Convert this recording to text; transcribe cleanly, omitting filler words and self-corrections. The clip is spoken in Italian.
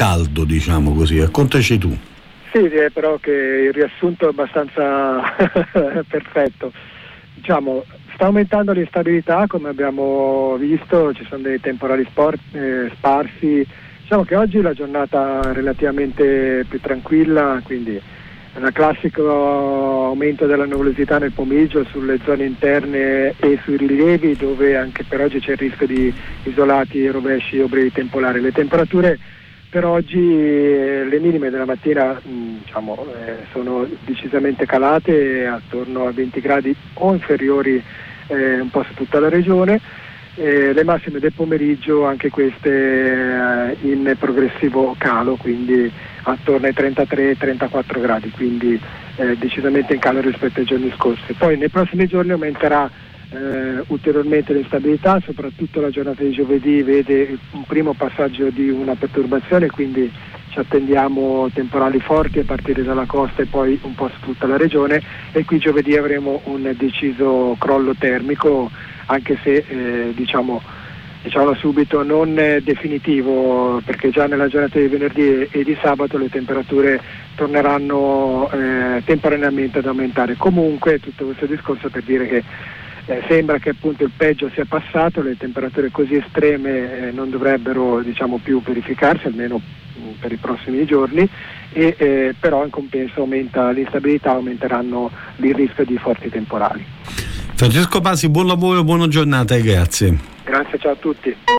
caldo, diciamo così. Raccontaci tu. Sì, direi però che il riassunto è abbastanza perfetto. Diciamo, sta aumentando l'instabilità, come abbiamo visto, ci sono dei temporali sparsi. Diciamo che oggi la giornata è relativamente più tranquilla, quindi è un classico aumento della nuvolosità nel pomeriggio sulle zone interne e sui rilievi, dove anche per oggi c'è il rischio di isolati rovesci o brevi temporali. Le temperature per oggi, le minime della mattina sono decisamente calate, attorno a 20 gradi o inferiori un po' su tutta la regione. Le massime del pomeriggio anche queste in progressivo calo, quindi attorno ai 33-34 gradi, quindi decisamente in calo rispetto ai giorni scorsi. Poi nei prossimi giorni aumenterà ulteriormente l'instabilità, soprattutto la giornata di giovedì vede un primo passaggio di una perturbazione, quindi ci attendiamo temporali forti a partire dalla costa e poi un po' su tutta la regione, e qui giovedì avremo un deciso crollo termico, anche se diciamo subito non definitivo, perché già nella giornata di venerdì e di sabato le temperature torneranno temporaneamente ad aumentare. Comunque tutto questo discorso per dire che sembra che appunto il peggio sia passato, le temperature così estreme non dovrebbero più verificarsi, almeno per i prossimi giorni, e però in compenso aumenta l'instabilità, aumenteranno il rischio di forti temporali. Francesco Pasi, buon lavoro, buona giornata e grazie. Grazie, ciao a tutti.